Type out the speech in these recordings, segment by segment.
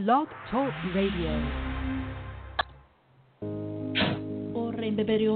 Blog Talk Radio. We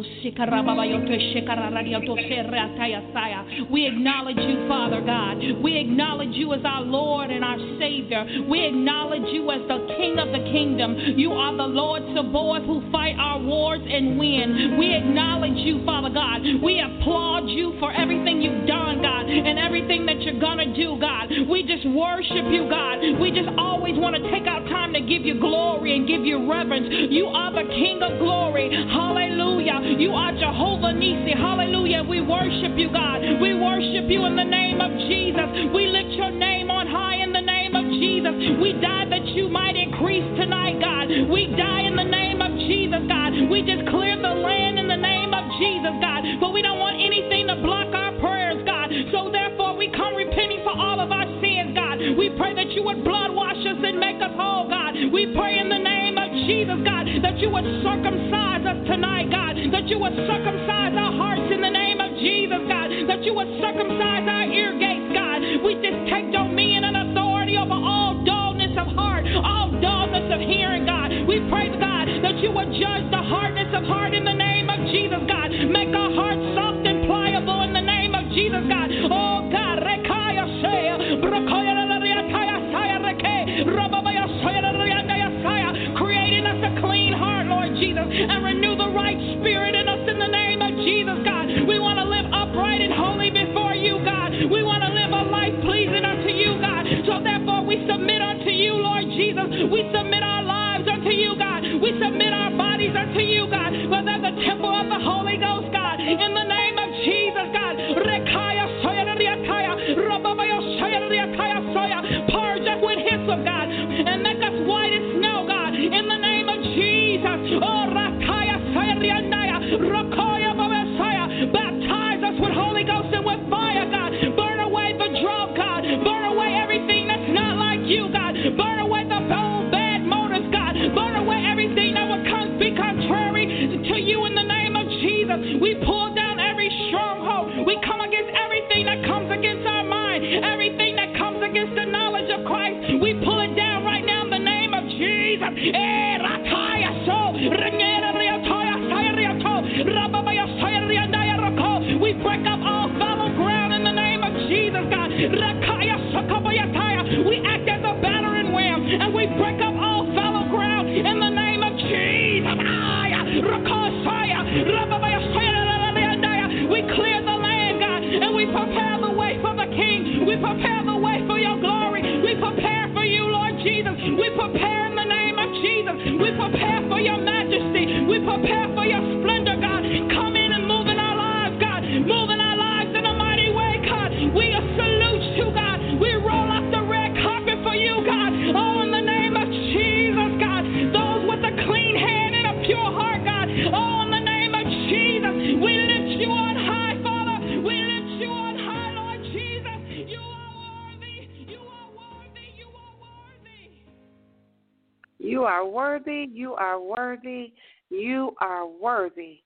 acknowledge you, Father God. We acknowledge you as our Lord and our Savior. We acknowledge you as the King of the kingdom. You are the Lord Sabaoth who fight our wars and win. We acknowledge you, Father God. We applaud you for everything you've done, God, and everything that you're going to do, God. We just worship you, God. We just always want to take our time to give you glory and give you reverence. You are the King of glory. Hallelujah. You are Jehovah Nissi. Hallelujah. We worship you, God. We worship you in the name of Jesus. We lift your name on high in the name of Jesus. We die that you might increase tonight, God. We die in the name of Jesus, God. We just clear the land in the name of Jesus, God. But we don't want anything to block our prayers, God. So therefore we come repenting for all of our sins, God. We pray that you would blood wash us and make us whole, God. We pray in the name of Jesus, God, that you would circumcise us tonight, God. That you would circumcise our hearts in the name of Jesus, God. That you would circumcise our ear gates, God. We just take dominion and authority over all dullness of heart, all dullness of hearing, God. We pray, God, that you would judge the hardness of heart in the name of Jesus, God. Make our hearts soft and pliable in the name of Jesus, God. Oh, God. Creating us a clean heart, Lord Jesus, and renew the right spirit in us in the name of Jesus, God. We want to live upright and holy before you, God. We want to live a life pleasing unto you, God. So therefore we submit unto you, Lord Jesus. We submit our lives unto you, God. We submit our bodies unto you, God. For they're the temple of the Holy Ghost, God. In the name of Jesus, God. Purge us with hyssop, God, and make us white as snow, God. In the name of Jesus. Oh, baptize us with Holy Ghost and with fire, God. Burn away the drought, God. Burn away everything that's not like you, God. Burn away the old bad motives, God. Burn away everything that would be contrary to you in the name of Jesus. We pull down every stronghold. We come against everything that comes against our mind, everything that comes against the knowledge of Christ. We pull it down right now in the name of Jesus. We break up all fallow ground in the name of Jesus, God. We act as a battering ram, and we break up all fallow ground in the name of Jesus. We clear the land, God, and we prepare the way for the King. We prepare the way for your glory. We prepare for you, Lord Jesus. We prepare in the name of Jesus. We prepare for your majesty. We prepare for your splendor, God. Come in and move in our lives, God. Move in our lives in a mighty way, God. We salute you, God. We roll out the red carpet for you, God. Oh, in the name of Jesus, God. Those with a clean hand and a pure heart, God. Oh, in the name of Jesus. We lift you on high, Father. We lift you on high, Lord Jesus. You are worthy. You are worthy. You are worthy. You are worthy. You are worthy. You are worthy.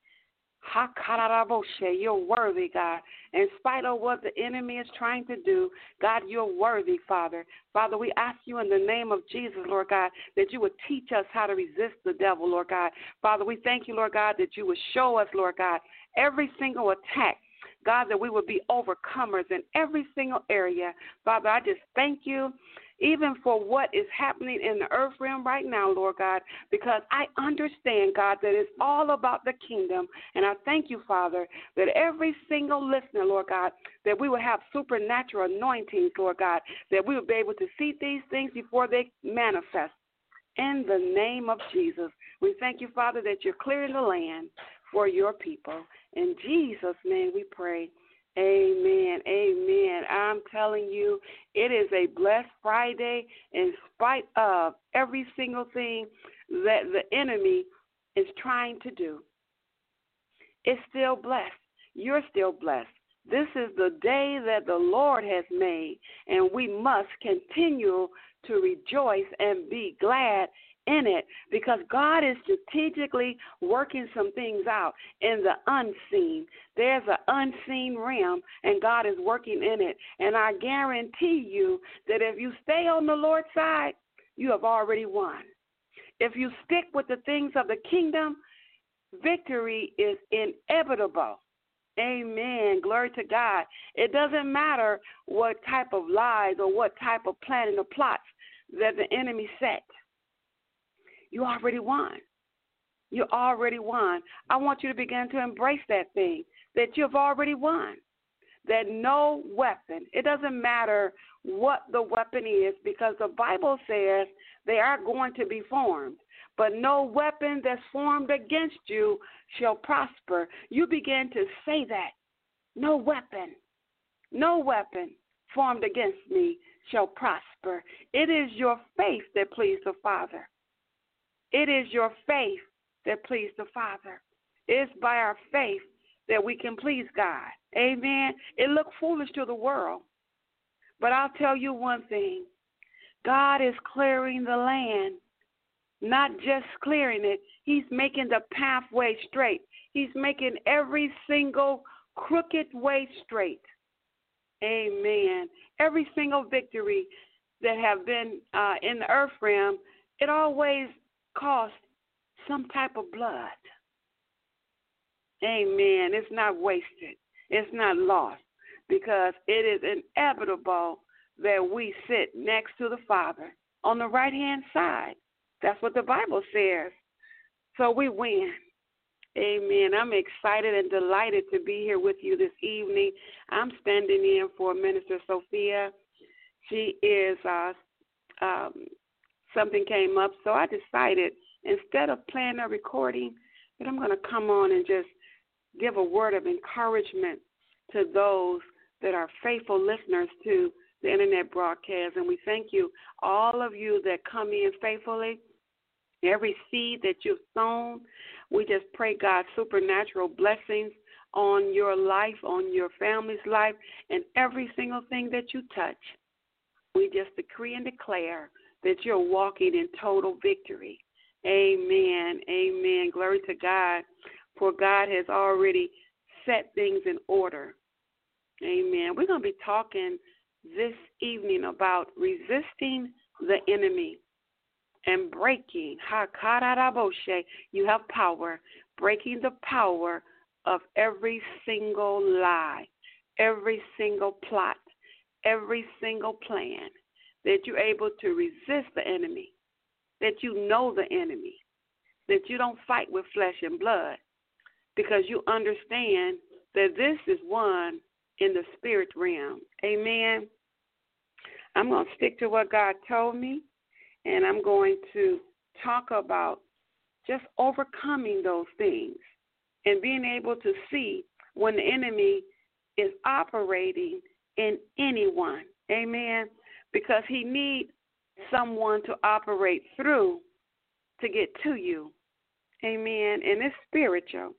You're worthy, God. In spite of what the enemy is trying to do, God, you're worthy, Father. Father, we ask you in the name of Jesus, Lord God, that you would teach us how to resist the devil, Lord God. Father, we thank you, Lord God, that you would show us, Lord God, every single attack. God, that we would be overcomers in every single area. Father, I just thank you even for what is happening in the earth realm right now, Lord God, because I understand, God, that it's all about the kingdom. And I thank you, Father, that every single listener, Lord God, that we will have supernatural anointings, Lord God, that we will be able to see these things before they manifest. In the name of Jesus, we thank you, Father, that you're clearing the land for your people. In Jesus' name we pray. Amen. Amen. I'm telling you, it is a blessed Friday in spite of every single thing that the enemy is trying to do. It's still blessed. You're still blessed. This is the day that the Lord has made, and we must continue to rejoice and be glad in it, because God is strategically working some things out in the unseen. There's an unseen realm, and God is working in it. And I guarantee you that if you stay on the Lord's side, you have already won. If you stick with the things of the kingdom, victory is inevitable. Amen. Glory to God. It doesn't matter what type of lies or what type of planning or plots that the enemy set. You already won. You already won. I want you to begin to embrace that thing, that you've already won. That no weapon, it doesn't matter what the weapon is, because the Bible says they are going to be formed. But no weapon that's formed against you shall prosper. You begin to say that. No weapon formed against me shall prosper. It is your faith that pleased the Father. It is your faith that pleased the Father. It's by our faith that we can please God. Amen. It looks foolish to the world, but I'll tell you one thing. God is clearing the land. Not just clearing it, he's making the pathway straight. He's making every single crooked way straight. Amen. Every single victory that have been in the earth realm, it always costs some type of blood. Amen. It's not wasted. It's not lost, because it is inevitable that we sit next to the Father on the right-hand side. That's what the Bible says. So we win. Amen. I'm excited and delighted to be here with you this evening. I'm standing in for Minister Sophia. She is, something came up, so I decided instead of playing a recording, that I'm going to come on and just give a word of encouragement to those that are faithful listeners to the internet broadcast. And we thank you, all of you that come in faithfully. Every seed that you've sown, we just pray God's supernatural blessings on your life, on your family's life, and every single thing that you touch. We just decree and declare that you're walking in total victory. Amen. Amen. Glory to God, for God has already set things in order. Amen. We're going to be talking this evening about resisting the enemy. And breaking, you have power, breaking the power of every single lie, every single plot, every single plan, that you're able to resist the enemy, that you know the enemy, that you don't fight with flesh and blood, because you understand that this is won in the spirit realm. Amen. I'm going to stick to what God told me. And I'm going to talk about just overcoming those things and being able to see when the enemy is operating in anyone. Amen. Because he needs someone to operate through to get to you. Amen. And it's spiritual.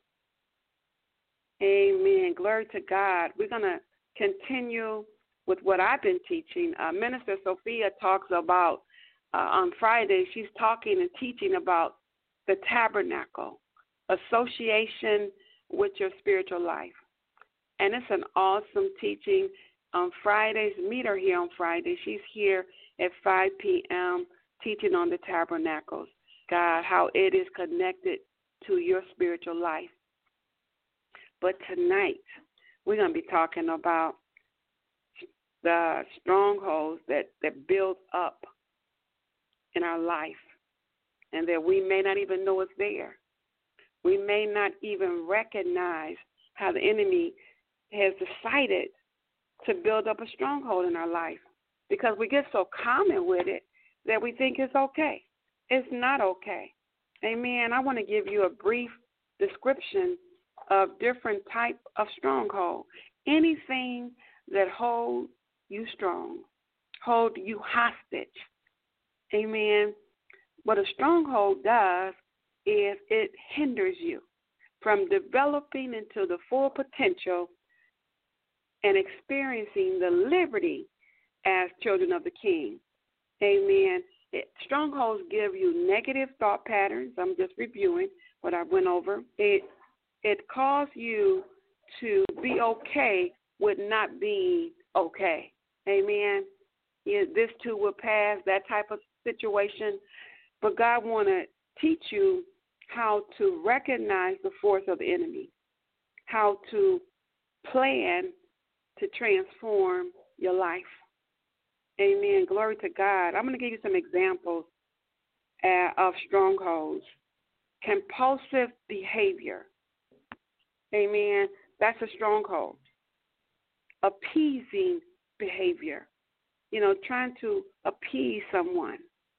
Amen. Glory to God. We're going to continue with what I've been teaching. Minister Sophia talks about on Friday, she's talking and teaching about the tabernacle, association with your spiritual life. And it's an awesome teaching on Fridays. Meet her here on Friday. She's here at 5 p.m. teaching on the tabernacles, God, how it is connected to your spiritual life. But tonight, we're going to be talking about the strongholds that build up in our life, and that we may not even know it's there. We may not even recognize how the enemy has decided to build up a stronghold in our life, because we get so common with it that we think it's okay. It's not okay. Amen. I want to give you a brief description of different type of stronghold. Anything that holds you strong, hold you hostage. Amen. What a stronghold does is it hinders you from developing into the full potential and experiencing the liberty as children of the King. Amen. Strongholds give you negative thought patterns. I'm just reviewing what I went over. It causes you to be okay with not being okay. Amen. This too will pass, that type of situation, but God want to teach you how to recognize the force of the enemy, how to plan to transform your life. Amen. Glory to God. I'm going to give you some examples of strongholds. Compulsive behavior. Amen. That's a stronghold. Appeasing behavior. Trying to appease someone.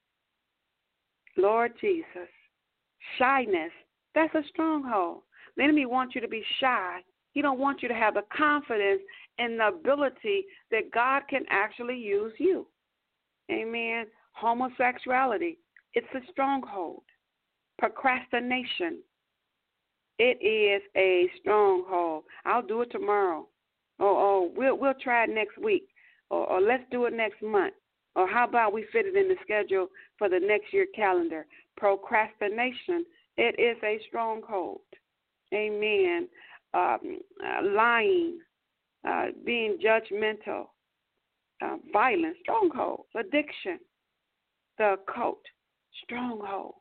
Lord Jesus. Shyness. That's a stronghold. The enemy wants you to be shy. He don't want you to have the confidence and the ability that God can actually use you. Amen. Homosexuality. It's a stronghold. Procrastination. It is a stronghold. I'll do it tomorrow. We'll try it next week. Or let's do it next month. Or how about we fit it in the schedule for the next year calendar? Procrastination. It is a stronghold. Amen. Lying, being judgmental, violence, stronghold, addiction, the occult, stronghold.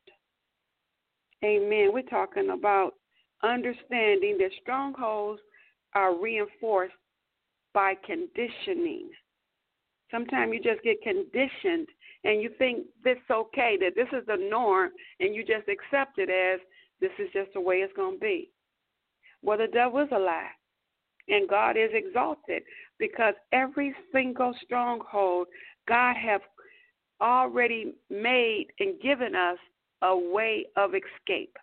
Amen. We're talking about understanding that strongholds are reinforced by conditioning. Sometimes you just get conditioned and you think this is okay, that this is the norm, and you just accept it as this is just the way it's going to be. Well, the devil is a lie, and God is exalted because every single stronghold God have already made and given us a way of escape.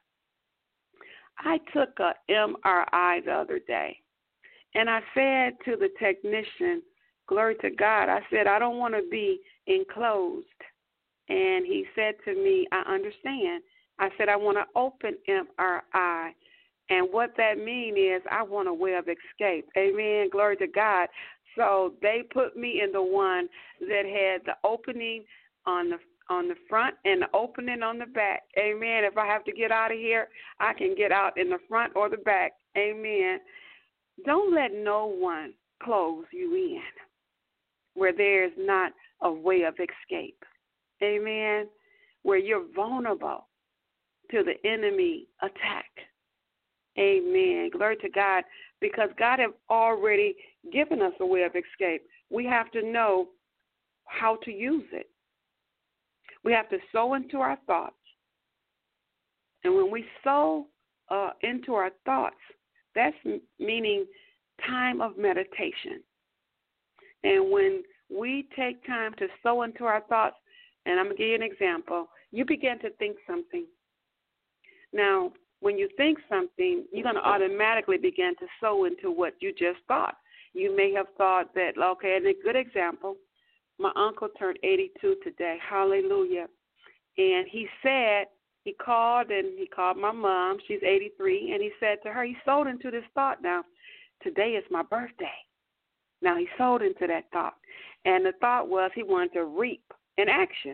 I took a MRI the other day, and I said to the technician, glory to God, I said, I don't want to be enclosed. And he said to me, I understand. I said, I want an open MRI. And what that means is I want a way of escape. Amen. Glory to God. So they put me in the one that had the opening on the front and the opening on the back. Amen. If I have to get out of here, I can get out in the front or the back. Amen. Don't let no one close you in where there's not a way of escape. Amen. Where you're vulnerable to the enemy attack. Amen. Glory to God. Because God has already given us a way of escape. We have to know how to use it. We have to sow into our thoughts. And when we sow into our thoughts, that's meaning time of meditation. And when we take time to sow into our thoughts, and I'm going to give you an example, you begin to think something. Now, when you think something, you're going to automatically begin to sow into what you just thought. You may have thought that, okay, and a good example, my uncle turned 82 today. Hallelujah. And he said, he called my mom. She's 83. And he said to her, he sold into this thought now. Today is my birthday. Now, he sold into that thought. And the thought was he wanted to reap an action.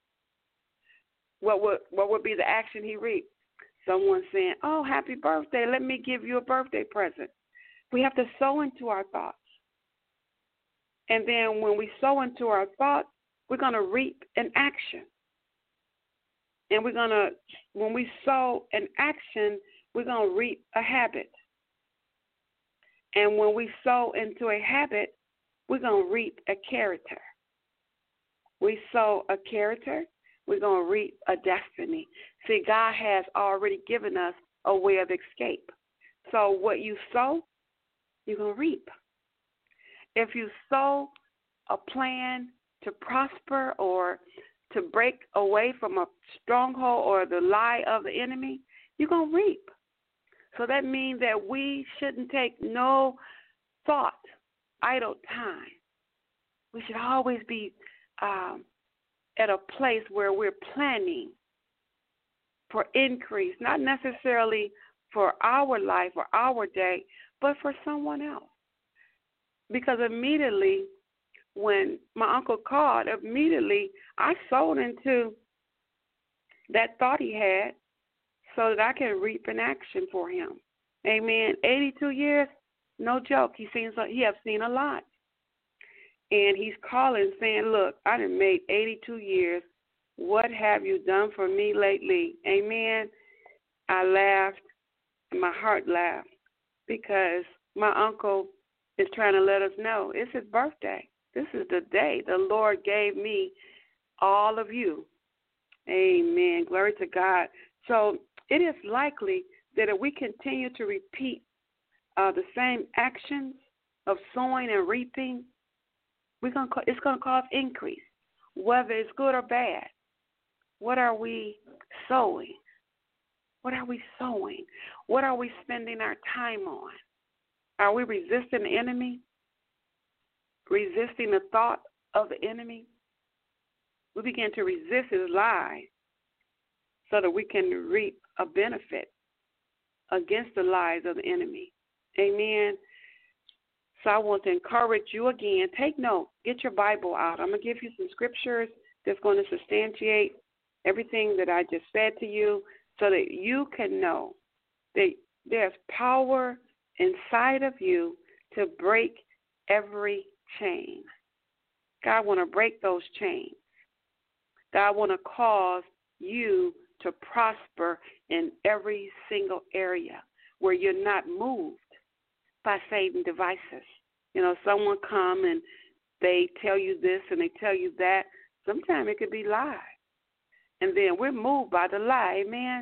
What would be the action he reaped? Someone saying, oh, happy birthday. Let me give you a birthday present. We have to sow into our thoughts. And then when we sow into our thoughts, we're going to reap an action. And when we sow an action, we're going to reap a habit. And when we sow into a habit, we're going to reap a character. We sow a character, we're going to reap a destiny. See, God has already given us a way of escape. So what you sow, you're going to reap. If you sow a plan to prosper or to break away from a stronghold or the lie of the enemy, you're going to reap. So that means that we shouldn't take no thought, idle time. We should always be at a place where we're planning for increase, not necessarily for our life or our day, but for someone else. Because immediately when my uncle called, I sold into that thought he had so that I can reap an action for him. Amen. 82 years, no joke. He has seen a lot. And he's calling saying, look, I done made 82 years what have you done for me lately? Amen. I laughed, and my heart laughed, because my uncle is trying to let us know it's his birthday. This is the day the Lord gave me all of you. Amen. Glory to God. So it is likely that if we continue to repeat the same actions of sowing and reaping, it's going to cause increase, whether it's good or bad. What are we sowing? What are we sowing? What are we spending our time on? Are we resisting the enemy? Resisting the thought of the enemy? We begin to resist his lies so that we can reap a benefit against the lies of the enemy. Amen. So I want to encourage you again. Take note. Get your Bible out. I'm going to give you some scriptures that's going to substantiate everything that I just said to you so that you can know that there's power inside of you to break every chain. God want to break those chains. God want to cause you to prosper in every single area where you're not moved by Satan devices. You know, someone come and they tell you this and they tell you that. Sometimes it could be lies. And then we're moved by the lie. Amen.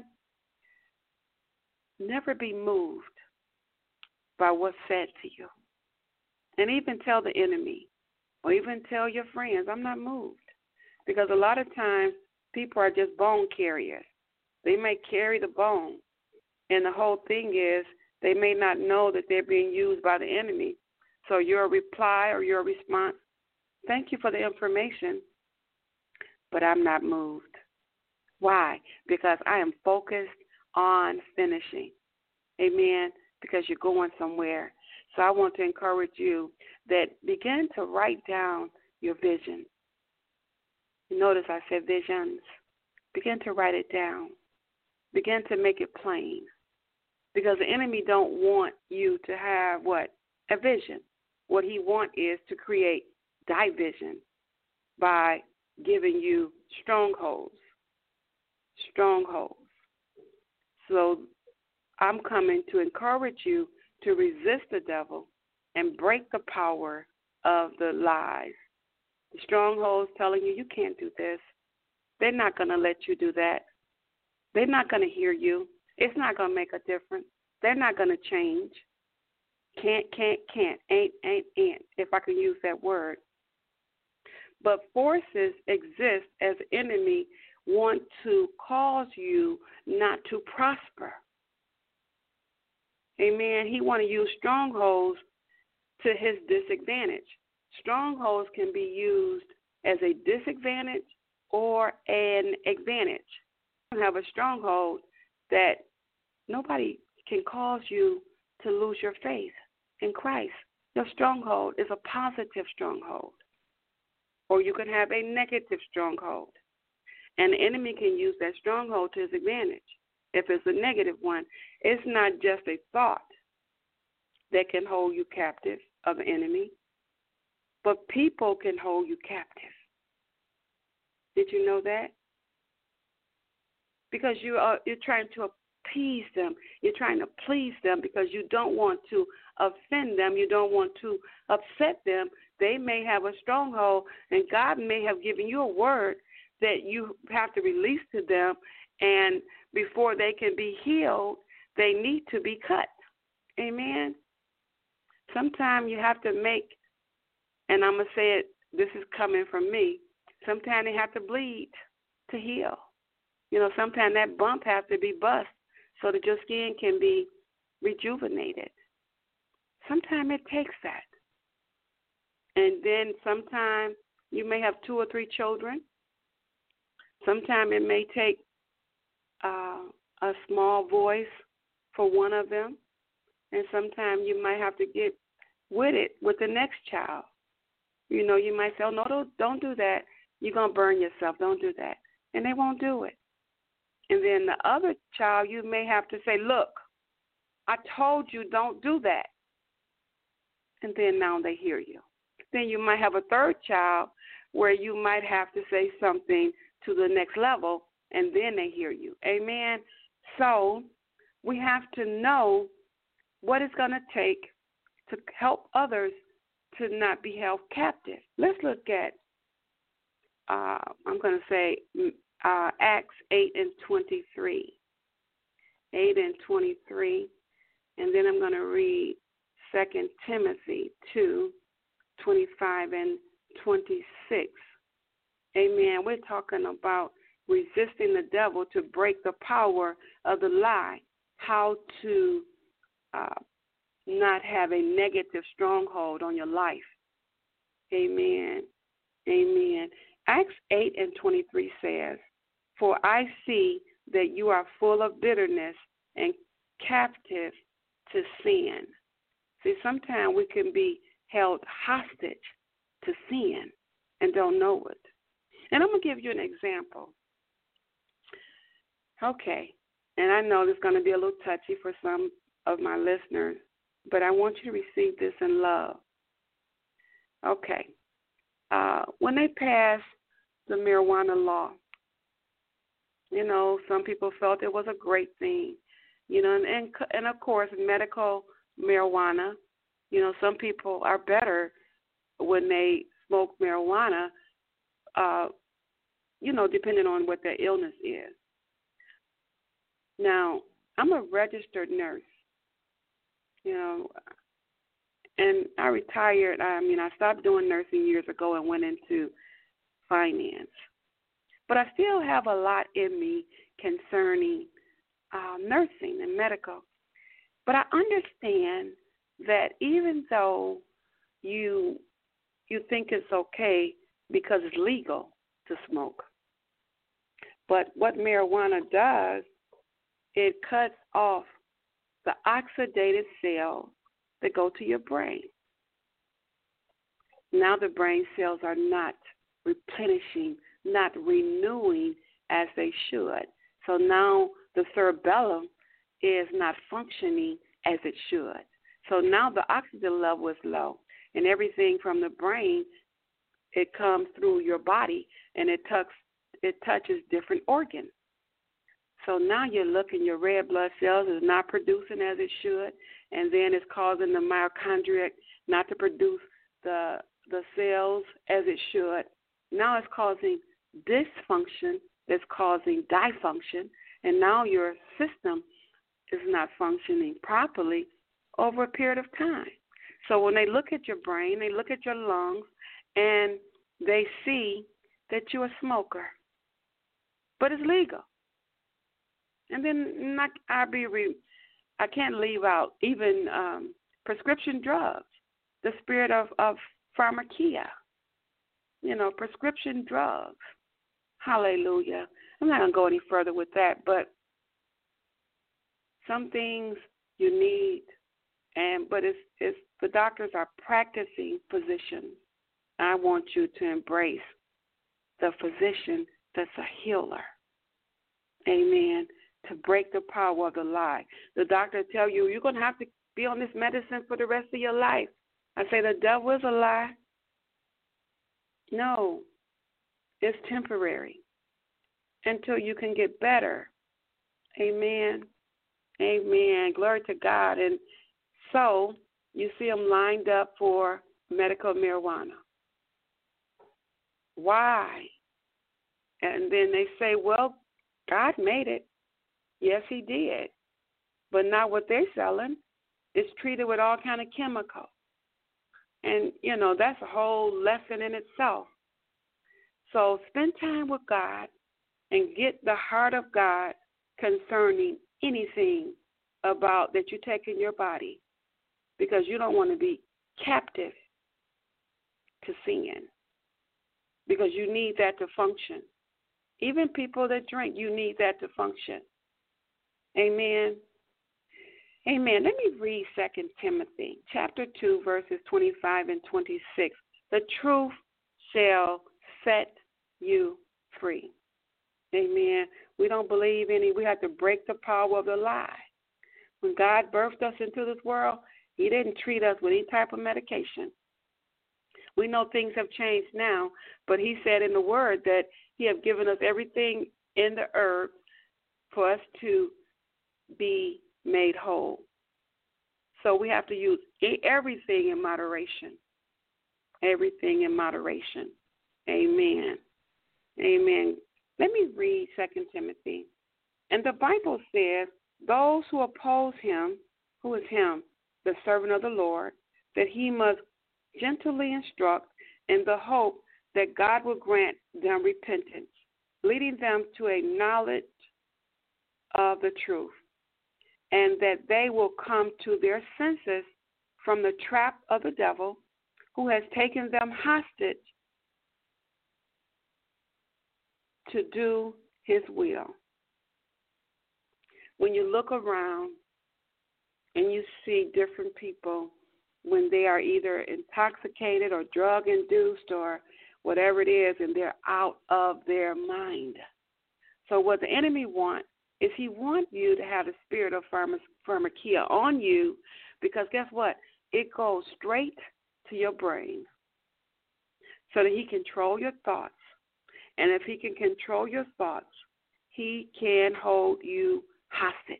Never be moved by what's said to you. And even tell the enemy or even tell your friends, I'm not moved. Because a lot of times people are just bone carriers. They may carry the bone. And the whole thing is they may not know that they're being used by the enemy. So your reply or your response, thank you for the information, but I'm not moved. Why? Because I am focused on finishing. Amen. Because you're going somewhere. So I want to encourage you that begin to write down your vision. Notice I said visions. Begin to write it down. Begin to make it plain. Because the enemy don't want you to have what? A vision. What he wants is to create division by giving you strongholds. Strongholds. So I'm coming to encourage you to resist the devil and break the power of the lies. The strongholds telling you can't do this. They're not going to let you do that. They're not going to hear you. It's not going to make a difference. They're not going to change. Can't, ain't, if I can use that word. But forces exist as enemy want to cause you not to prosper. Amen. He want to use strongholds to his disadvantage. Strongholds can be used as a disadvantage or an advantage. You have a stronghold that nobody can cause you to lose your faith in Christ. Your stronghold is a positive stronghold. Or you can have a negative stronghold. And the enemy can use that stronghold to his advantage. If it's a negative one, it's not just a thought that can hold you captive of the enemy, but people can hold you captive. Did you know that? Because you're trying to appease them. You're trying to please them because you don't want to offend them. You don't want to upset them. They may have a stronghold, and God may have given you a word that you have to release to them, and before they can be healed, they need to be cut. Amen? Sometimes you have to make, and I'm going to say it, this is coming from me, sometimes they have to bleed to heal. You know, sometimes that bump has to be bust so that your skin can be rejuvenated. Sometimes it takes that. And then sometimes you may have 2 or 3 children. Sometimes it may take a small voice for one of them. And sometimes you might have to get with it with the next child. You know, you might say, oh, no, don't do that. You're going to burn yourself. Don't do that. And they won't do it. And then the other child, you may have to say, look, I told you don't do that. And then now they hear you. Then you might have a third child where you might have to say something to the next level, and then they hear you. Amen. So we have to know what it's going to take to help others to not be held captive. Let's look at, I'm going to say, Acts 8:23. 8:23. And then I'm going to read 2 Timothy 2:25 and 26. Amen. We're talking about resisting the devil to break the power of the lie, how to not have a negative stronghold on your life. Amen. Amen. Acts 8:23 says, "For I see that you are full of bitterness and captive to sin." See, sometimes we can be held hostage to sin and don't know it. And I'm going to give you an example. Okay, and I know it's going to be a little touchy for some of my listeners, but I want you to receive this in love. Okay, when they passed the marijuana law, you know, some people felt it was a great thing, you know, and of course, medical marijuana, you know, some people are better when they smoke marijuana, you know, depending on what their illness is. Now, I'm a registered nurse, you know, and I retired. I stopped doing nursing years ago and went into finance. But I still have a lot in me concerning nursing and medical. But I understand that even though you think it's okay because it's legal to smoke, but what marijuana does, it cuts off the oxidated cells that go to your brain. Now the brain cells are not replenishing, not renewing as they should. So now the cerebellum is not functioning as it should. So now the oxygen level is low, and everything from the brain, it comes through your body, and it touches different organs. So now you're looking, your red blood cells is not producing as it should, and then it's causing the mitochondria not to produce the cells as it should. Now it's causing dysfunction that's causing dysfunction, and now your system is not functioning properly over a period of time. So when they look at your brain, they look at your lungs, and they see that you're a smoker. But it's legal. And then I can't leave out even prescription drugs, the spirit of pharmakia, you know, prescription drugs. Hallelujah. I'm not going to go any further with that, but some things you need, but it's the doctors are practicing physicians. I want you to embrace the physician that's a healer. Amen. To break the power of the lie. The doctor tell you, you're going to have to be on this medicine for the rest of your life. I say the devil is a lie. No, it's temporary until you can get better. Amen. Amen. Glory to God. And so you see them lined up for medical marijuana. Why? And then they say, well, God made it. Yes, he did. But not what they're selling. It's treated with all kind of chemicals. And, you know, that's a whole lesson in itself. So spend time with God and get the heart of God concerning anything about that you take in your body, because you don't want to be captive to sin, because you need that to function. Even people that drink, you need that to function. Amen. Amen. Let me read 2 Timothy chapter 2, verses 25 and 26. The truth shall set you free. Amen. We don't believe we have to break the power of the lie. When God birthed us into this world, he didn't treat us with any type of medication. We know things have changed now, but he said in the word that He has given us everything in the earth for us to be made whole. So we have to use everything in moderation. Everything in moderation. Amen. Amen. Let me read 2 Timothy. And the Bible says, those who oppose him, who is him, the servant of the Lord, that he must gently instruct in the hope that God will grant them repentance, leading them to a knowledge of the truth, and that they will come to their senses from the trap of the devil, who has taken them hostage to do his will. When you look around and you see different people when they are either intoxicated or drug-induced or whatever it is, and they're out of their mind. So what the enemy wants is he wants you to have the spirit of pharmakia on you, because guess what? It goes straight to your brain so that he can control your thoughts. And if he can control your thoughts, he can hold you hostage.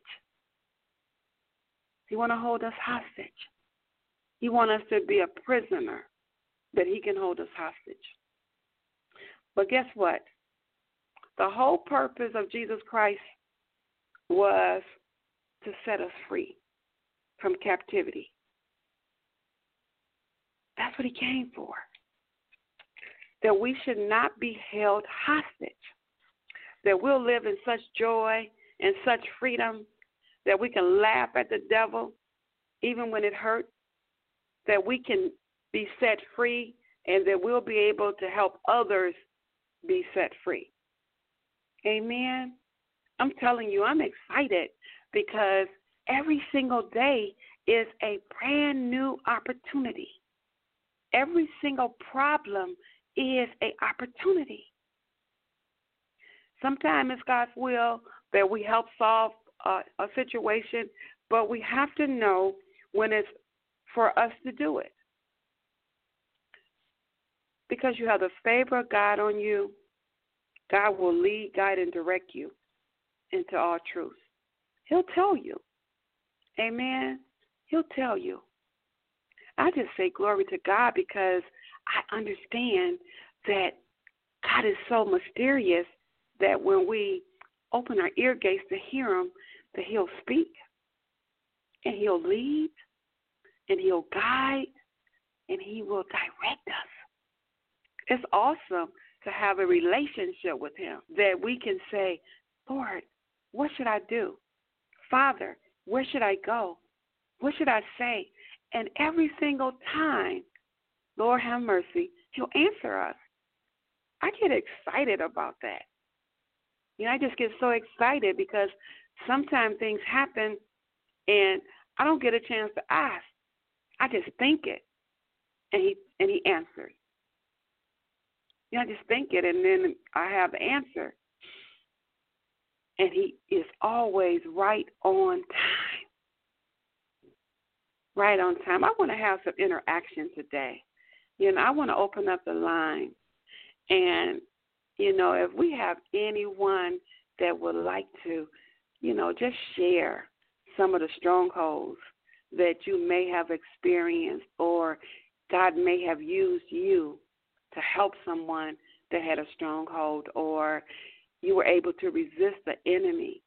He wants to hold us hostage. He wants us to be a prisoner that he can hold us hostage. But guess what? The whole purpose of Jesus Christ was to set us free from captivity. That's what he came for. That we should not be held hostage. That we'll live in such joy and such freedom that we can laugh at the devil even when it hurts. That we can be set free and that we'll be able to help others be set free. Amen. I'm telling you, I'm excited because every single day is a brand new opportunity. Every single problem is an opportunity. Sometimes it's God's will that we help solve a situation, but we have to know when it's for us to do it. Because you have the favor of God on you, God will lead, guide, and direct you into all truth. He'll tell you. Amen. He'll tell you. I just say glory to God because I understand that God is so mysterious that when we open our ear gates to hear him, that he'll speak and he'll lead and he'll guide and he will direct us. It's awesome to have a relationship with him that we can say, Lord, what should I do? Father, where should I go? What should I say? And every single time, Lord have mercy, he'll answer us. I get excited about that. I just get so excited because sometimes things happen and I don't get a chance to ask. I just think it, and he answers. I just think it, and then I have the answer. And he is always right on time. Right on time. I want to have some interaction today. I want to open up the line. And, if we have anyone that would like to, just share some of the strongholds that you may have experienced, or God may have used you to help someone that had a stronghold, or you were able to resist the enemy,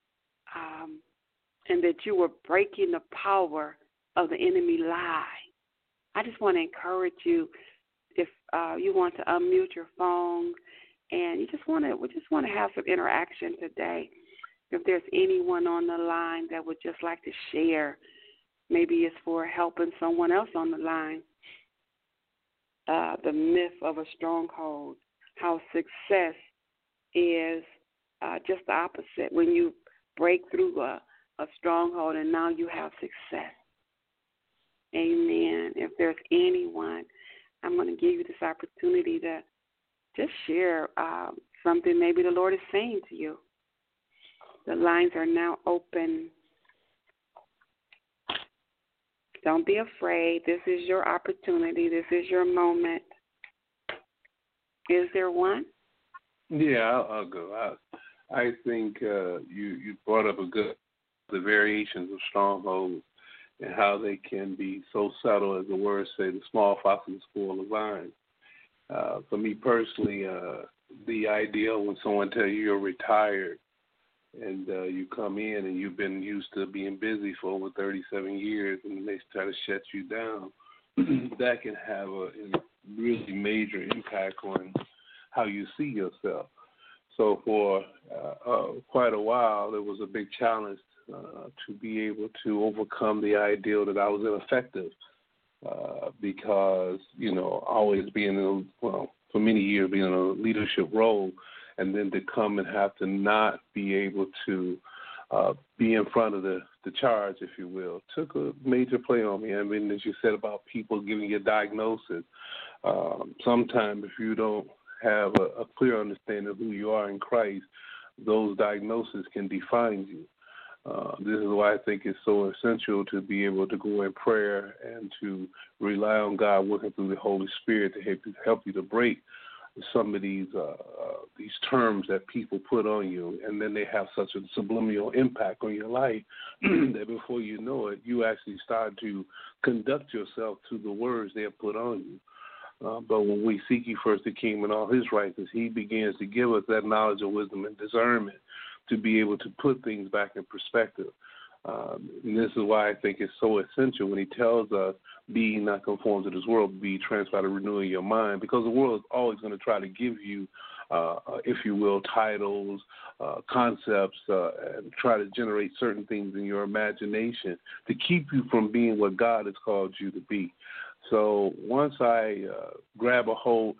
and that you were breaking the power of the enemy lie. I just want to encourage you, if you want to unmute your phone, and we just want to have some interaction today. If there's anyone on the line that would just like to share, maybe it's for helping someone else on the line. The myth of a stronghold, how success is just the opposite. When you break through a stronghold and now you have success. Amen. If there's anyone, I'm going to give you this opportunity to just share something maybe the Lord is saying to you. The lines are now open. Don't be afraid. This is your opportunity. This is your moment. Is there one? Yeah, I'll go. I think you brought up the variations of strongholds and how they can be so subtle, as the words say, the small foxes spoil the vine. For me personally, the idea when someone tells you you're retired and you come in and you've been used to being busy for over 37 years and they try to shut you down, that can have a really major impact on how you see yourself. So for quite a while, there was a big challenge to be able to overcome the ideal that I was ineffective because, always being for many years being in a leadership role, and then to come and have to not be able to be in front of the charge, if you will, took a major play on me. I mean, as you said about people giving you a diagnosis, sometimes if you don't have a clear understanding of who you are in Christ, those diagnoses can define you. This is why I think it's so essential to be able to go in prayer and to rely on God working through the Holy Spirit to help you to break some of these terms that people put on you, and then they have such a subliminal impact on your life that before you know it, you actually start to conduct yourself to the words they have put on you. But when we seek ye first the kingdom and all his righteousness, he begins to give us that knowledge of wisdom and discernment to be able to put things back in perspective. And this is why I think it's so essential when he tells us, be not conformed to this world, be transformed by the renewing your mind, because the world is always going to try to give you, if you will, titles, concepts, and try to generate certain things in your imagination to keep you from being what God has called you to be. So once I grabbed a hold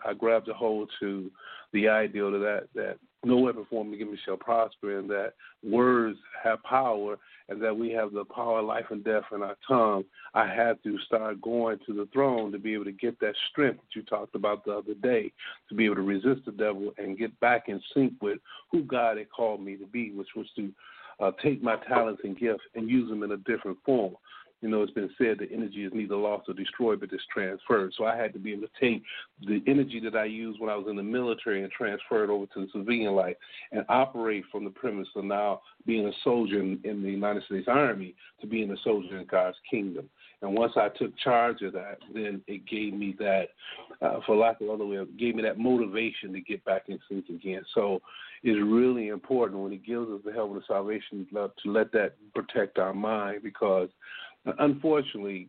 to the ideal that no weapon formed against me shall prosper, and that words have power, and that we have the power of life and death in our tongue, I had to start going to the throne to be able to get that strength that you talked about the other day, to be able to resist the devil and get back in sync with who God had called me to be, which was to take my talents and gifts and use them in a different form. It's been said that energy is neither lost or destroyed, but it's transferred. So I had to be able to take the energy that I used when I was in the military and transfer it over to the civilian life and operate from the premise of now being a soldier in the United States Army to being a soldier in God's kingdom. And once I took charge of that, then it gave me that, for lack of another way, it gave me that motivation to get back in sync again. So it's really important when he gives us the helmet of salvation to let that protect our mind, because unfortunately,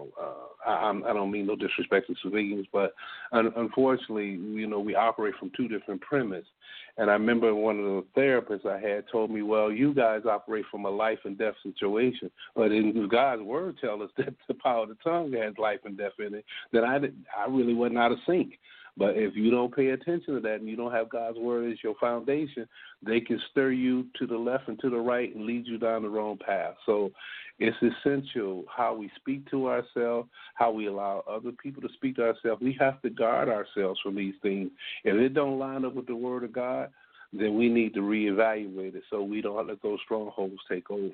I don't mean no disrespect to civilians, but unfortunately, we operate from two different premises. And I remember one of the therapists I had told me, well, you guys operate from a life and death situation, but in God's word tells us that the power of the tongue has life and death in it, then I really wasn't out of sync. But if you don't pay attention to that and you don't have God's word as your foundation, they can stir you to the left and to the right and lead you down the wrong path. So it's essential how we speak to ourselves, how we allow other people to speak to ourselves. We have to guard ourselves from these things. If it don't line up with the word of God, then we need to reevaluate it so we don't let those strongholds take over.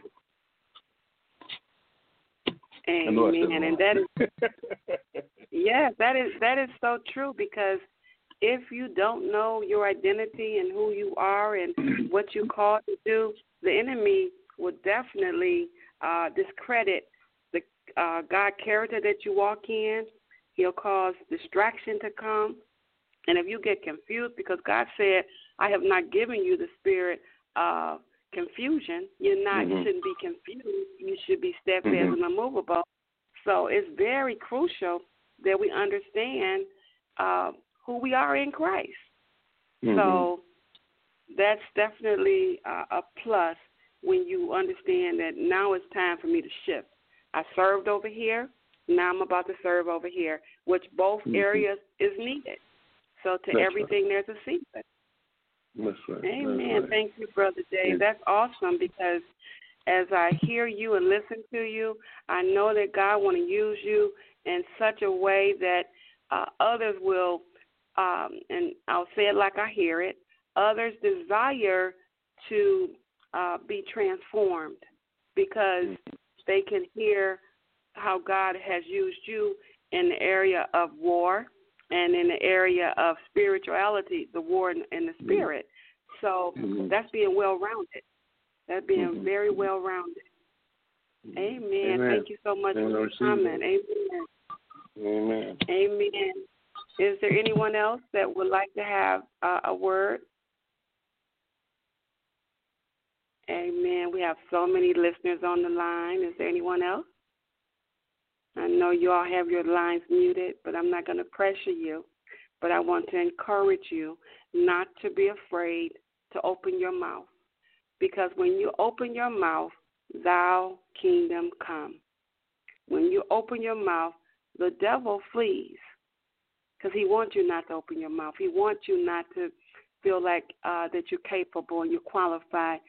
Amen. And that is yes, that is so true, because if you don't know your identity and who you are and what you're called to do, the enemy will definitely discredit the God character that you walk in. He'll cause distraction to come. And if you get confused, because God said, I have not given you the spirit of confusion, you shouldn't be confused. You should be steadfast and unmovable. So it's very crucial that we understand who we are in Christ. So that's definitely a plus when you understand that now it's time for me to shift. I served over here. Now I'm about to serve over here, which both areas is needed. So to that's everything, right. There's a season. That's right. Amen. That's right. Thank you, Brother Dave. That's awesome, because as I hear you and listen to you, I know that God want to use you in such a way that others will, and I'll say it like I hear it, others desire to be transformed because they can hear how God has used you in the area of war, and in the area of spirituality, the war in the spirit. So that's being well-rounded. That's being very well-rounded. Amen. Thank you so much for your comment. Amen. Amen. Amen. Is there anyone else that would like to have a word? Amen. We have so many listeners on the line. Is there anyone else? I know you all have your lines muted, but I'm not going to pressure you. But I want to encourage you not to be afraid to open your mouth. Because when you open your mouth, thou kingdom come. When you open your mouth, the devil flees. Because he wants you not to open your mouth. He wants you not to feel like that you're capable and you're qualified.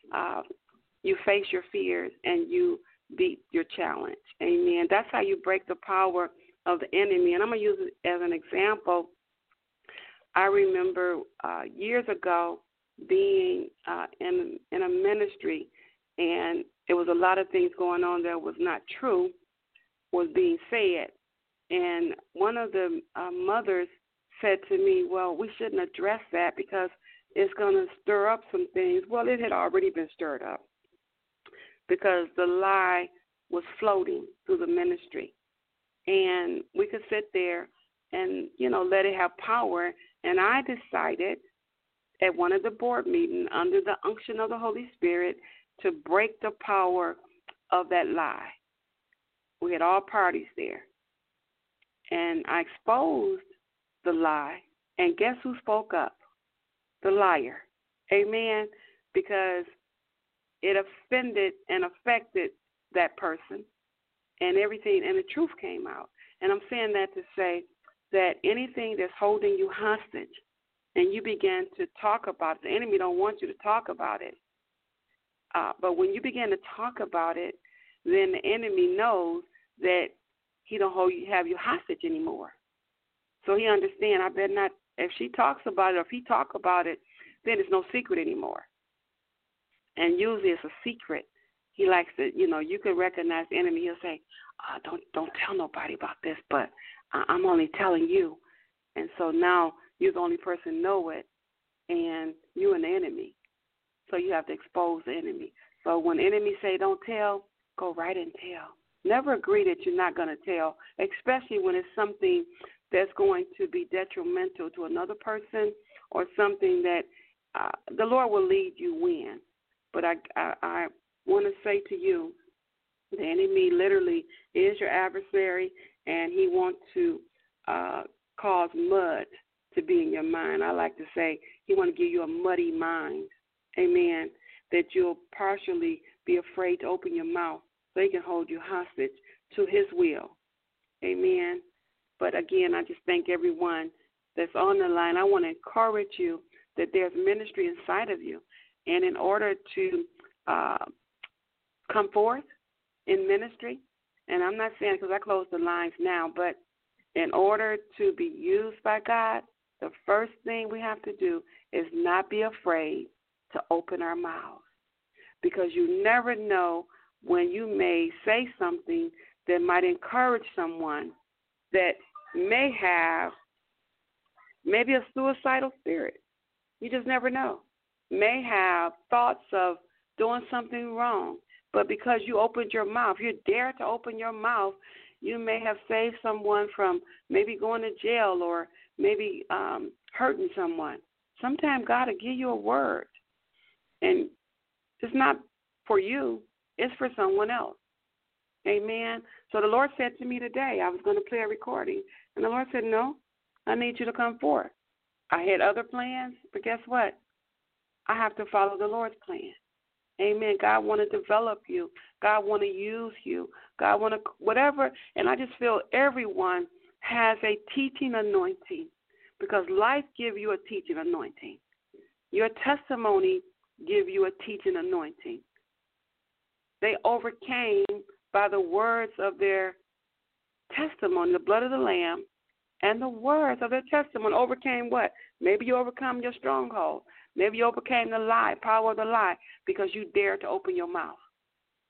You face your fears and you beat your challenge. Amen. That's how you break the power of the enemy. And I'm going to use it as an example. I remember years ago being in a ministry, and there was a lot of things going on that was not true, was being said. And one of the mothers said to me, well, we shouldn't address that because it's going to stir up some things. Well, it had already been stirred up because the lie was floating through the ministry. And we could sit there and, let it have power. And I decided at one of the board meetings under the unction of the Holy Spirit to break the power of that lie. We had all parties there. And I exposed the lie. And guess who spoke up? The liar. Amen. Because it offended and affected that person and everything, and the truth came out. And I'm saying that to say that anything that's holding you hostage and you begin to talk about it, the enemy don't want you to talk about it. But when you begin to talk about it, then the enemy knows that he don't have you hostage anymore. So he understands, I better not, if she talks about it or if he talk about it, then it's no secret anymore. And usually it's a secret. He likes to, you can recognize the enemy. He'll say, don't tell nobody about this, but I'm only telling you. And so now you're the only person know it, and you and the enemy. So you have to expose the enemy. So when the enemy say don't tell, go right and tell. Never agree that you're not going to tell, especially when it's something that's going to be detrimental to another person or something that the Lord will lead you in. But I want to say to you, the enemy literally is your adversary, and he wants to cause mud to be in your mind. I like to say he wants to give you a muddy mind, amen, that you'll partially be afraid to open your mouth so he can hold you hostage to his will, amen. But again, I just thank everyone that's on the line. I want to encourage you that there's ministry inside of you, and in order to come forth in ministry, and I'm not saying because I close the lines now, but in order to be used by God, the first thing we have to do is not be afraid to open our mouths, because you never know when you may say something that might encourage someone that may have maybe a suicidal spirit. You just never know. May have thoughts of doing something wrong. But because you opened your mouth, you dare to open your mouth, you may have saved someone from maybe going to jail or maybe hurting someone. Sometimes God will give you a word, and it's not for you, it's for someone else. Amen. So the Lord said to me today, I was going to play a recording, and the Lord said, no, I need you to come forth. I had other plans, but guess what? I have to follow the Lord's plan. Amen. God want to develop you. God want to use you. God want to whatever. And I just feel everyone has a teaching anointing, because life give you a teaching anointing. Your testimony give you a teaching anointing. They overcame by the words of their testimony, the blood of the Lamb, and the words of their testimony. Overcame what? Maybe you overcome your stronghold. Maybe you overcame the lie, power of the lie, because you dared to open your mouth.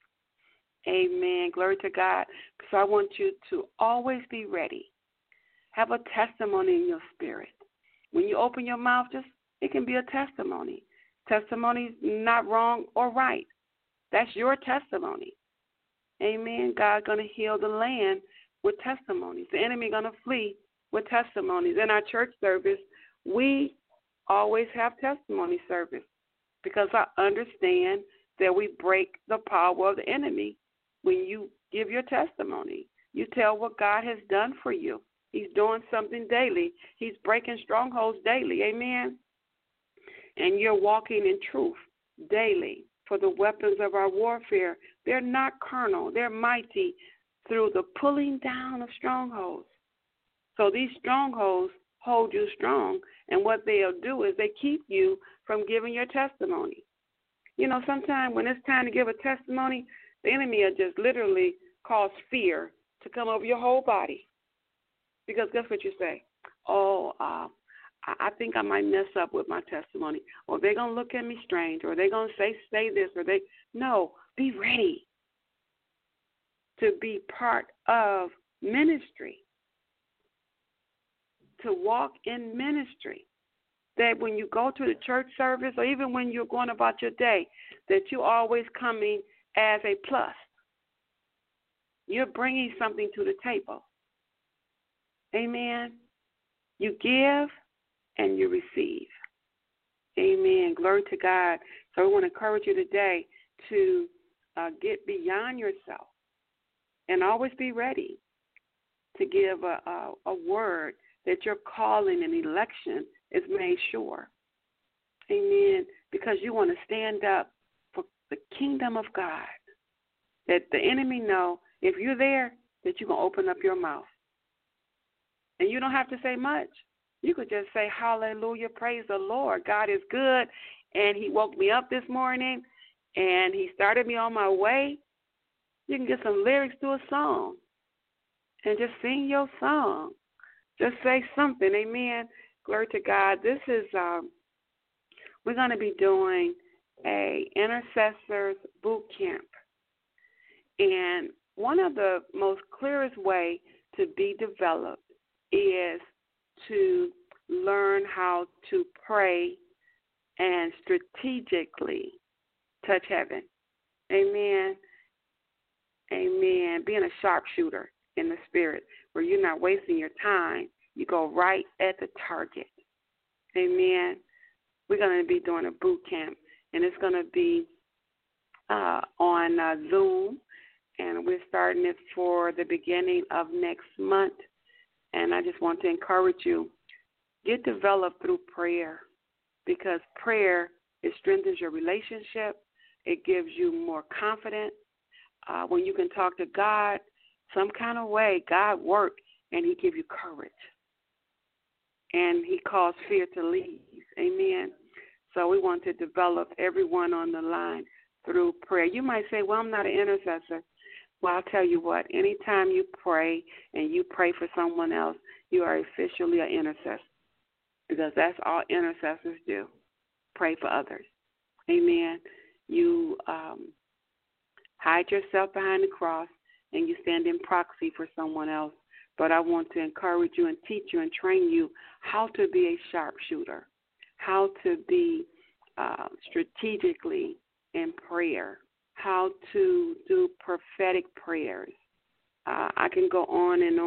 Amen. Glory to God. So I want you to always be ready. have a testimony in your spirit. When you open your mouth, it can be a testimony. Testimony is not wrong or right. That's your testimony. Amen. God's going to heal the land with testimonies. The enemy going to flee with testimonies. In our church service, we always have testimony service because I understand that we break the power of the enemy when you give your testimony. You tell what God has done for you. He's doing something daily. He's breaking strongholds daily. Amen. And you're walking in truth daily. For the weapons of our warfare, they're not carnal. They're mighty through the pulling down of strongholds. So these strongholds hold you strong, and what they'll do is they keep you from giving your testimony. You know, sometimes when it's time to give a testimony, the enemy will just literally cause fear to come over your whole body. Because guess what you say? I think I might mess up with my testimony, or they're going to look at me strange, or they're going to say this, or no, be ready to be part of ministry, to walk in ministry, that when you go to the church service, or even when you're going about your day, that you're always coming as a plus. You're bringing something to the table. Amen. You give and you receive. Amen. Glory to God. So we want to encourage you today to get beyond yourself and always be ready to give a word that your calling and election is made sure. Amen. Because you want to stand up for the kingdom of God. That the enemy know if you're there, that you're going to open up your mouth. And you don't have to say much. You could just say, hallelujah, praise the Lord. God is good, and he woke me up this morning, and he started me on my way. You can get some lyrics to a song and just sing your song. Just say something, amen. Glory to God. This is, we're going to be doing a intercessors boot camp. And one of the most clearest way to be developed is to learn how to pray and strategically touch heaven. Amen. Amen. Being a sharpshooter in the spirit, where you're not wasting your time. You go right at the target. Amen. We're going to be doing a boot camp, and it's going to be on Zoom, and we're starting it for the beginning of next month. And I just want to encourage you, get developed through prayer, because prayer, it strengthens your relationship. It gives you more confidence. When you can talk to God some kind of way, God works, and he gives you courage. And he calls fear to leave. Amen. So we want to develop everyone on the line through prayer. You might say, well, I'm not an intercessor. Well, I'll tell you what, anytime you pray and you pray for someone else, you are officially an intercessor, because that's all intercessors do, pray for others. Amen. You hide yourself behind the cross and you stand in proxy for someone else. But I want to encourage you and teach you and train you how to be a sharpshooter, how to be strategically in prayer, how to do prophetic prayers. I can go on and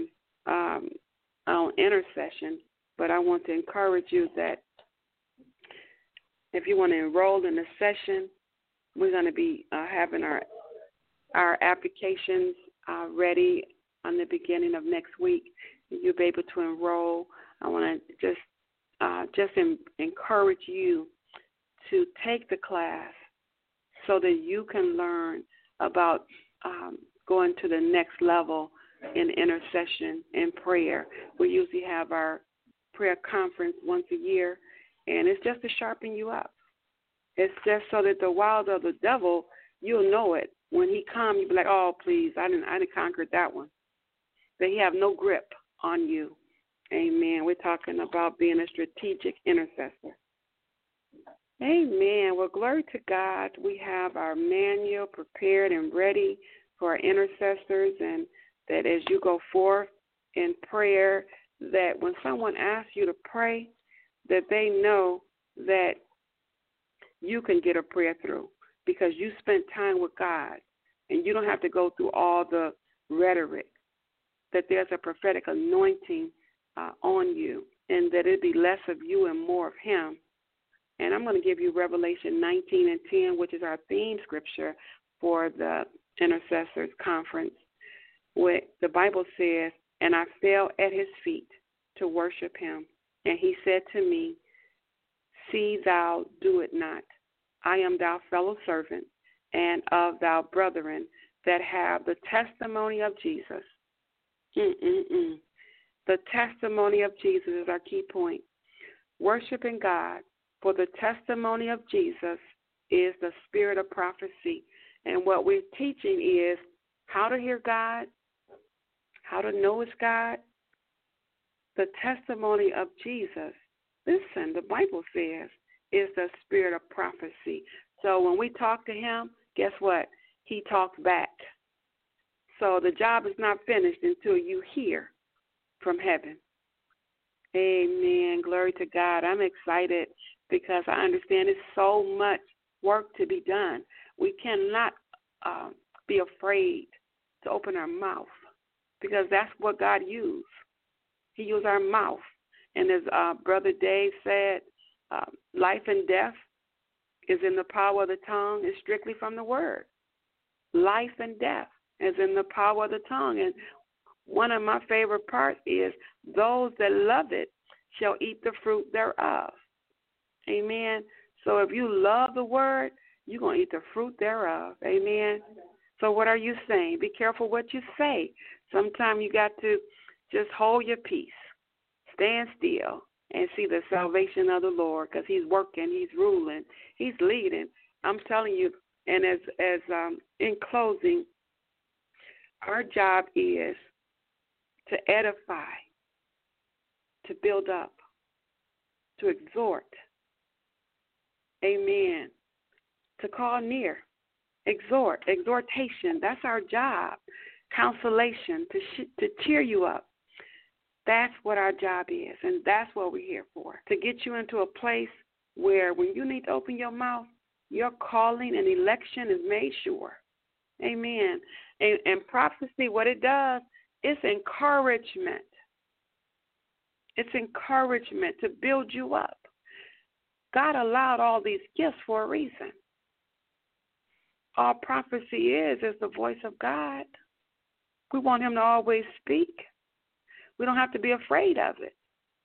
on intercession, but I want to encourage you that if you want to enroll in a session, we're going to be having our applications ready on the beginning of next week. You'll be able to enroll. I want to just encourage you to take the class so that you can learn about going to the next level in intercession and prayer. We usually have our prayer conference once a year, and it's just to sharpen you up. It's just so that the wiles of the devil, you'll know it. When he comes, you'll be like, oh, please, I didn't conquer that one. That he have no grip on you. Amen. We're talking about being a strategic intercessor. Amen. Well, glory to God. We have our manual prepared and ready for our intercessors, and that as you go forth in prayer, that when someone asks you to pray, that they know that you can get a prayer through because you spent time with God and you don't have to go through all the rhetoric, that there's a prophetic anointing on you and that it be less of you and more of him. And I'm going to give you Revelation 19:10, which is our theme scripture for the Intercessors Conference, where the Bible says, "And I fell at his feet to worship him. And he said to me, See thou do it not. I am thy fellow servant and of thy brethren that have the testimony of Jesus." The testimony of Jesus is our key point. Worshiping God for the testimony of Jesus is the spirit of prophecy. And what we're teaching is how to hear God, how to know it's God. The testimony of Jesus, listen, the Bible says, is the spirit of prophecy. So when we talk to him, guess what? He talks back. So the job is not finished until you hear from heaven. Amen. Glory to God. I'm excited because I understand there's so much work to be done. We cannot be afraid to open our mouth because that's what God used. He used our mouth. And as Brother Dave said, life and death is in the power of the tongue. It's strictly from the word. Life and death is in the power of the tongue. And one of my favorite parts is those that love it shall eat the fruit thereof. Amen. So if you love the word, you're going to eat the fruit thereof. Amen. So what are you saying? Be careful what you say. Sometimes you got to just hold your peace, stand still, and see the salvation of the Lord because he's working, he's ruling, he's leading. I'm telling you, and as in closing, our job is to edify, to build up, to exhort, amen, to call near, exhortation. That's our job. Consolation, to cheer you up. That's what our job is, and that's what we're here for, to get you into a place where when you need to open your mouth, your calling and election is made sure. Amen. And prophecy, what it does, it's encouragement. It's encouragement to build you up. God allowed all these gifts for a reason. All prophecy is the voice of God. We want him to always speak. We don't have to be afraid of it.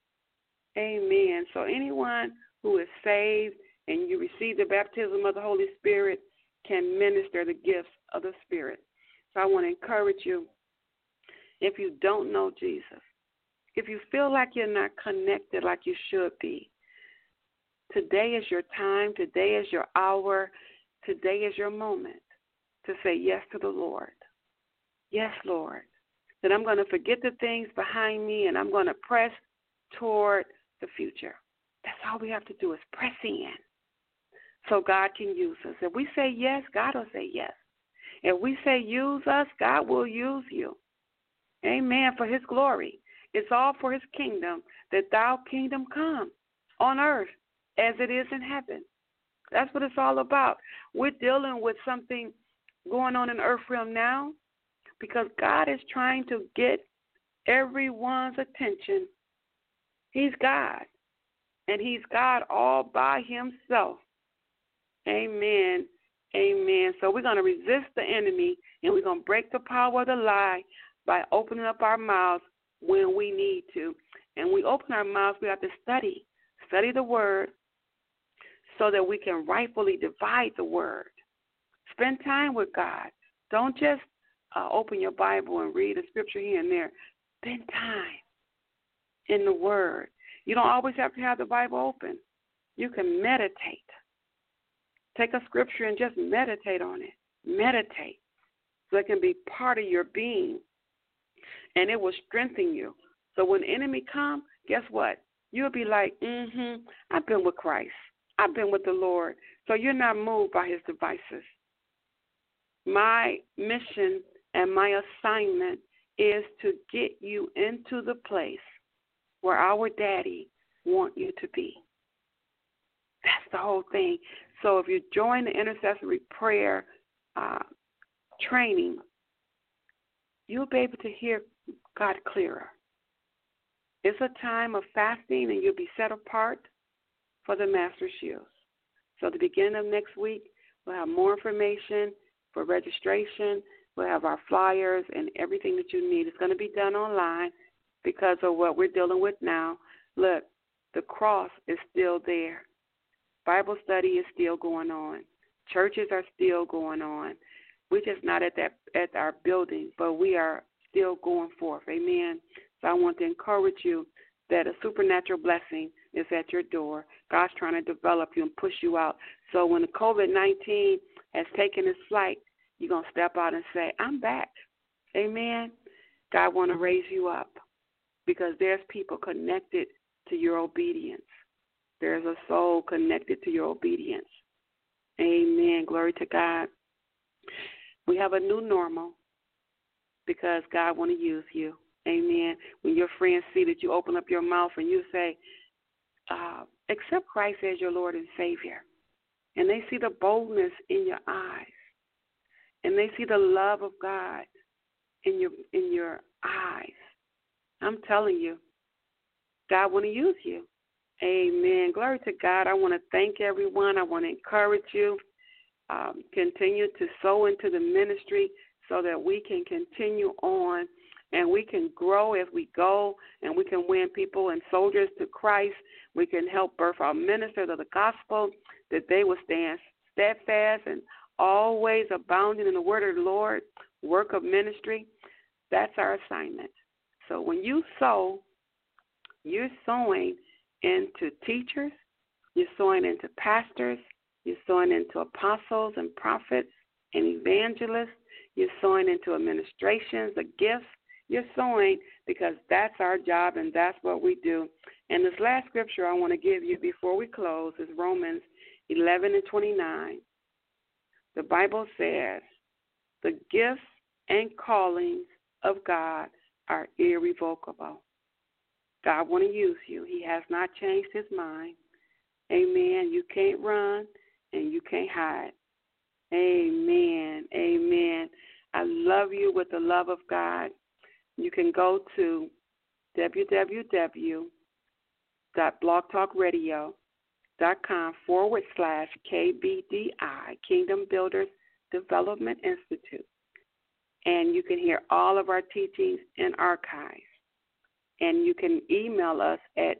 Amen. So anyone who is saved and you receive the baptism of the Holy Spirit can minister the gifts of the Spirit. So I want to encourage you, if you don't know Jesus, if you feel like you're not connected like you should be, today is your time, today is your hour, today is your moment to say yes to the Lord. Yes, Lord. That I'm going to forget the things behind me and I'm going to press toward the future. That's all we have to do is press in so God can use us. If we say yes, God will say yes. If we say use us, God will use you. Amen. For his glory. It's all for his kingdom, that thy kingdom come on earth as it is in heaven. That's what it's all about. We're dealing with something going on in the earth realm now because God is trying to get everyone's attention. He's God, and he's God all by himself. Amen. Amen. So we're going to resist the enemy, and we're going to break the power of the lie by opening up our mouths when we need to. And when we open our mouths, we have to study the word so that we can rightfully divide the word. Spend time with God. Don't just open your Bible and read a scripture here and there. Spend time in the word. You don't always have to have the Bible open. You can meditate. Take a scripture and just meditate on it. Meditate so it can be part of your being, and it will strengthen you. So when the enemy comes, guess what? You'll be like, I've been with Christ. I've been with the Lord. So you're not moved by his devices. My mission and my assignment is to get you into the place where our daddy wants you to be. That's the whole thing. So if you join the intercessory prayer training, you'll be able to hear God clearer. It's a time of fasting, and you'll be set apart for the Master's use. So at the beginning of next week, we'll have more information for registration. We'll have our flyers and everything that you need. It's going to be done online because of what we're dealing with now. Look, the cross is still there. Bible study is still going on. Churches are still going on. We're just not at our building, but we are still going forth. Amen. So I want to encourage you that a supernatural blessing is at your door. God's trying to develop you and push you out. So when the COVID-19 has taken its flight, you're going to step out and say, I'm back. Amen. God want to raise you up because there's people connected to your obedience. There's a soul connected to your obedience. Amen. Glory to God. We have a new normal because God want to use you. Amen. When your friends see that you open up your mouth and you say, accept Christ as your Lord and Savior, and they see the boldness in your eyes, and they see the love of God in your eyes, I'm telling you, God want to use you. Amen. Glory to God. I want to thank everyone. I want to encourage you. Continue to sow into the ministry so that we can continue on and we can grow as we go, and we can win people and soldiers to Christ. We can help birth our ministers of the gospel, that they will stand steadfast and always abounding in the word of the Lord, work of ministry. That's our assignment. So when you sow, you're sowing into teachers, you're sowing into pastors, you're sowing into apostles and prophets and evangelists, you're sowing into administrations, the gifts. You're sowing because that's our job and that's what we do. And this last scripture I want to give you before we close is Romans 11:29. The Bible says, the gifts and callings of God are irrevocable. God want to use you. He has not changed his mind. Amen. You can't run and you can't hide. Amen. Amen. I love you with the love of God. You can go to www.blogtalkradio.com/KBDI, Kingdom Builders Development Institute. And you can hear all of our teachings and archives. And you can email us at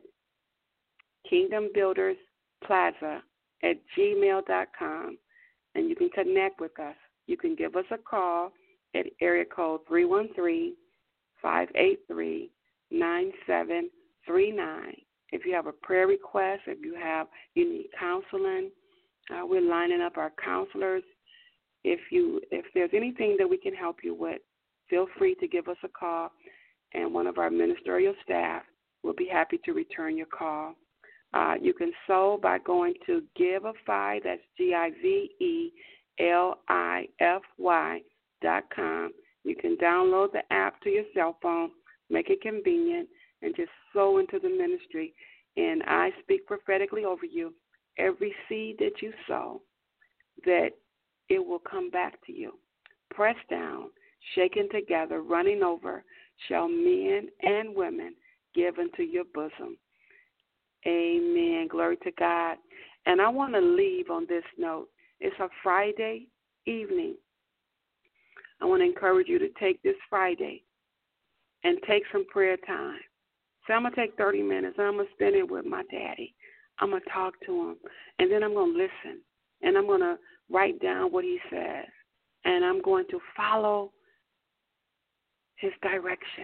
kingdombuildersplaza@gmail.com. And you can connect with us. You can give us a call at area code 313-583-9739. If you have a prayer request, if you need counseling, we're lining up our counselors. If there's anything that we can help you with, feel free to give us a call, and one of our ministerial staff will be happy to return your call. You can sow by going to Giveify, that's GIVELIFY.com. You can download the app to your cell phone, make it convenient, and just sow into the ministry. And I speak prophetically over you. Every seed that you sow, that it will come back to you. Pressed down, shaken together, running over, shall men and women give into your bosom. Amen. Glory to God. And I want to leave on this note. It's a Friday evening. I want to encourage you to take this Friday and take some prayer time. So I'm going to take 30 minutes, and I'm going to spend it with my daddy. I'm going to talk to him, and then I'm going to listen, and I'm going to write down what he says, and I'm going to follow his direction.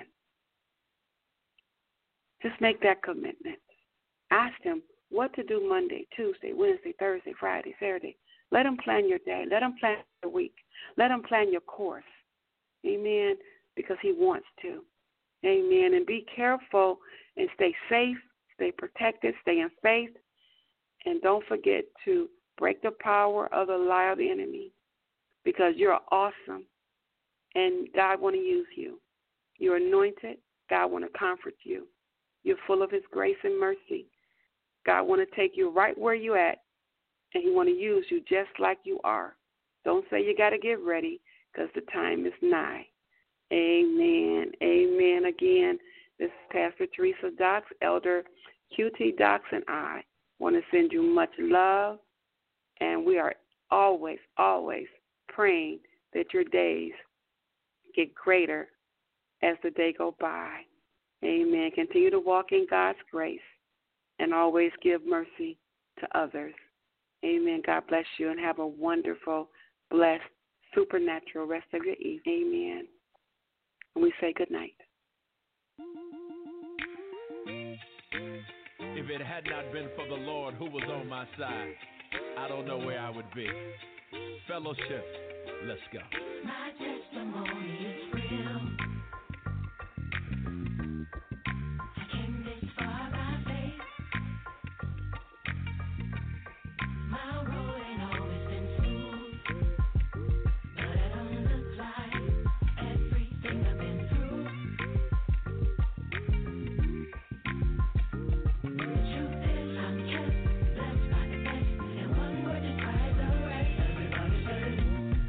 Just make that commitment. Ask him what to do Monday, Tuesday, Wednesday, Thursday, Friday, Saturday. Let him plan your day. Let him plan your week. Let him plan your course. Amen. Because he wants to. Amen. And be careful and stay safe, stay protected, stay in faith. And don't forget to break the power of the lie of the enemy, because you're awesome and God want to use you. You're anointed. God want to comfort you. You're full of his grace and mercy. God want to take you right where you at, and he want to use you just like you are. Don't say you got to get ready, because the time is nigh. Amen. Amen. Again, this is Pastor Teresa Docks, Elder QT Docks, and I want to send you much love, and we are always, always praying that your days get greater as the day go by. Amen. Continue to walk in God's grace and always give mercy to others. Amen. God bless you and have a wonderful, blessed, supernatural rest of your evening. Amen. And we say good night. If it had not been for the Lord who was on my side, I don't know where I would be. Fellowship, let's go. My testimony is real. I came this far by faith. My road ain't always been smooth, but it don't look like everything I've been through. The truth is I'm kept blessed by the best, and one word describes the rest. Everybody says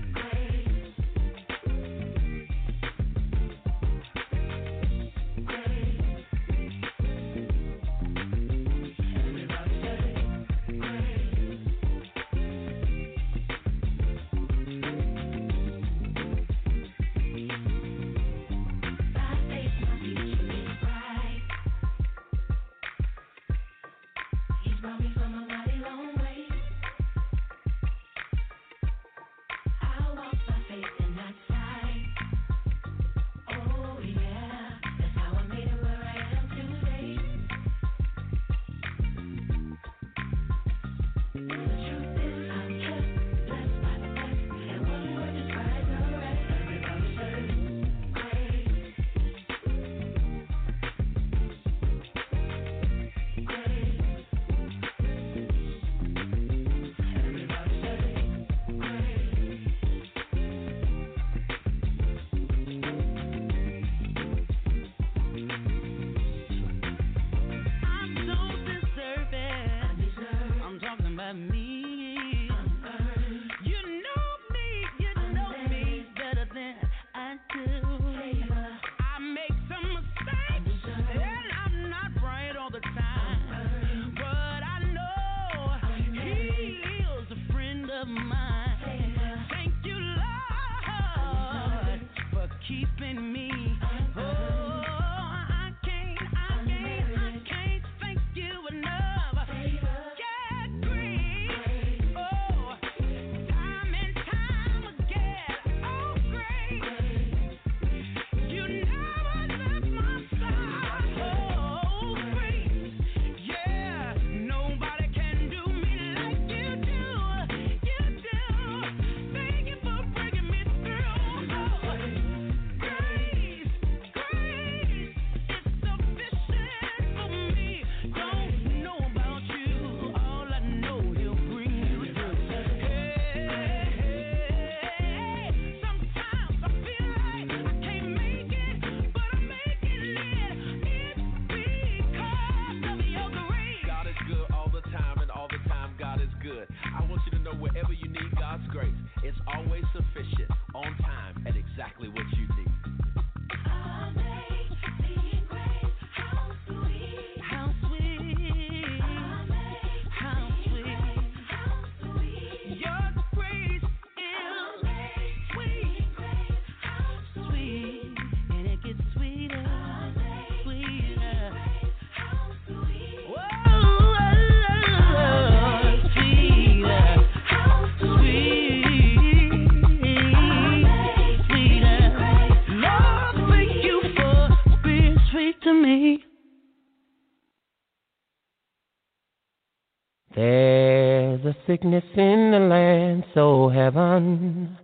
There's a sickness in the land, so heaven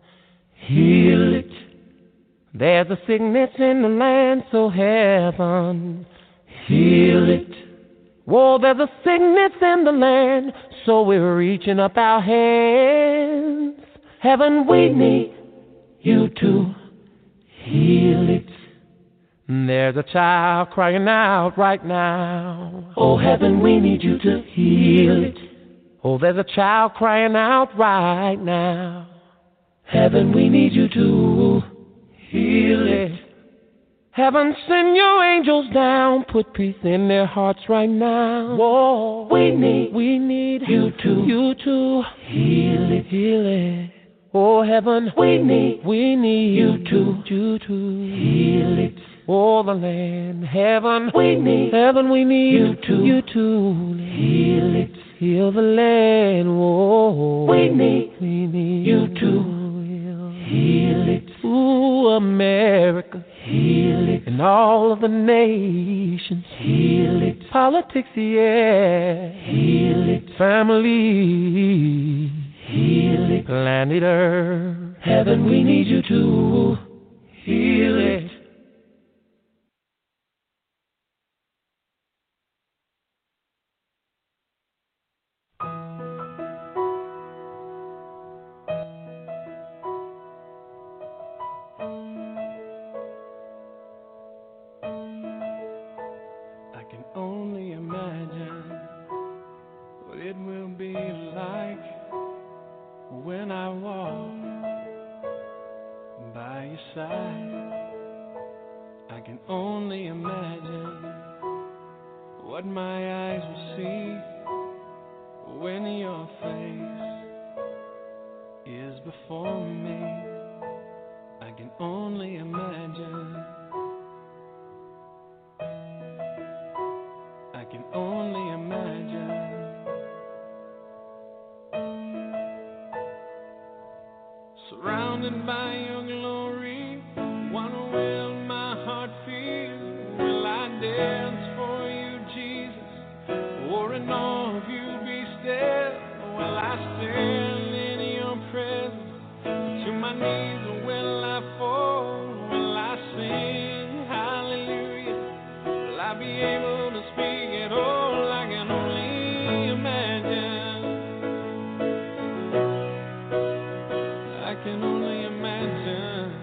heal it. There's a sickness in the land, so heaven heal it. Whoa, there's a sickness in the land, so we're reaching up our hands. Heaven, we need you to heal it. There's a child crying out right now. Oh, heaven, we need you to heal it. Oh, there's a child crying out right now. Heaven, we need you to heal it. Heaven, send your angels down, put peace in their hearts right now. Whoa, we need you to heal it. Oh, heaven, we need you to heal it. Oh, the land, heaven, we need you to heal it. Heal the land, whoa, we need you to heal it. Ooh, America, heal it. And all of the nations, heal it. Politics, yeah, heal it. Family, heal it. Planet Earth, heaven, we need you to heal it. When I walk by your side, I can only imagine what my eyes will see when your face is before me. I can only imagine. I can only imagine. Surrounded by your glory, wonder will my heart feel? Will I dance for you, Jesus? Or in awe of you be still? Will I stand in your presence? To my knees, or will I fall? Will I sing hallelujah? Will I be able to speak at all? I can only imagine. I can only imagine.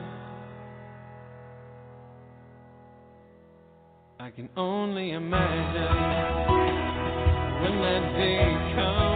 I can only imagine when that day comes.